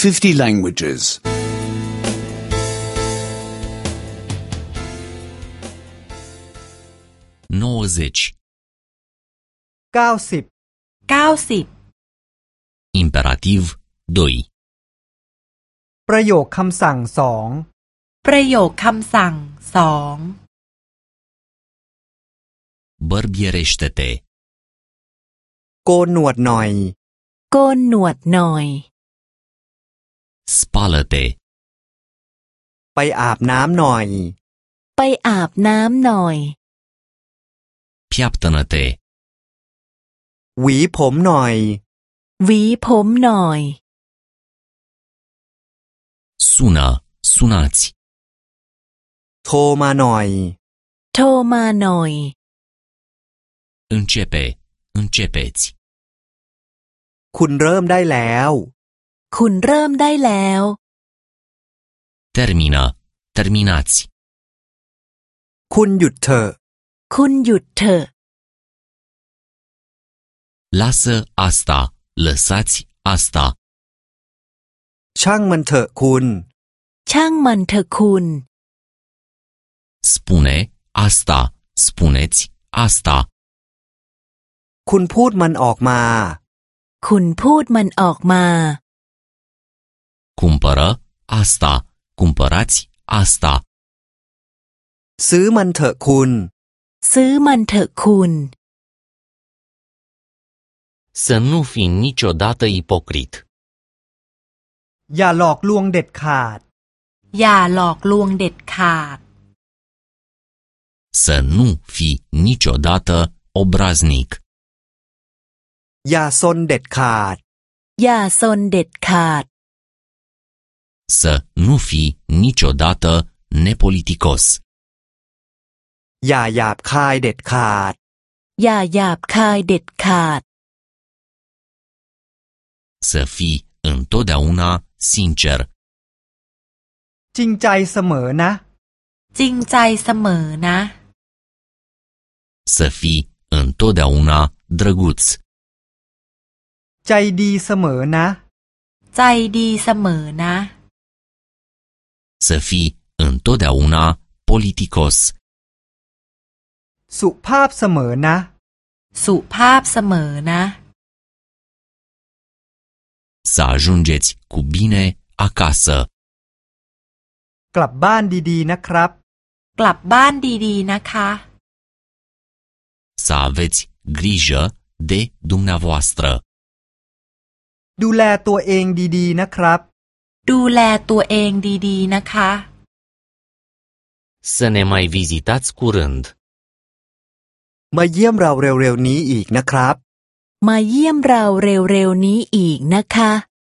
50 languages. 90 90 Imperativ 2 ประโยคคำสั่งสองประโยคคำสั่งสอง Bărbierește-te โกนหนวดหน่อยโกนหนวดหน่อย Spală-te ไปอาบน้ำหน่อยไปอาบน้ำหน่อย Piaptănă-te หวีผมหน่อยหวีผมหน่อย Sună, sunați โทรมาหน่อยโทรมาหน่อย Începe, începeți คุณเริ่มได้แล้วคุณเริ่มได้แล้ว Termină, terminați คุณหยุดเถอะคุณหยุดเถอะ Lasă asta, lăsați asta ช่างมันเถอะคุณช่างมันเถอะคุณ Spune asta, spuneți asta คุณพูดมันออกมาคุณพูดมันออกมา Cumpără asta, cumpărați asta ซื้อมันเถอะคุณซื้อมันเถอะคุณ Să nu fii niciodată ipocrit อย่าหลอกลวงเด็ดขาดอย่าหลอกลวงเด็ดขาด Să nu fii niciodată obraznic อย่าซนเด็ดขาดอย่าซนเด็ดขาด Să nu fii niciodată nepoliticos อย่าหยาบคายเด็ดขาดอย่าหยาบคายเด็ดขาด Să fii întotdeauna sincer จริงใจเสมอนะจริงใจเสมอนะ Să fii întotdeauna drăguț ใจดีเสมอนะใจดีเสมอนะ Să fii întotdeauna politicos สุภาพเสมอนะสุภาพเสมอนะ Să ajungeți cu bine acasă กลับบ้านดีๆนะครับกลับบ้านดีๆนะคะ Să aveți grijă de dumneavoastră ดูแลตัวเองดีๆนะครับดูแลตัวเองดีๆนะคะ Să ne mai vizitați curând มาเยี่ยมเราเร็วๆนี้อีกนะครับมาเยี่ยมเราเร็วๆนี้อีกนะคะ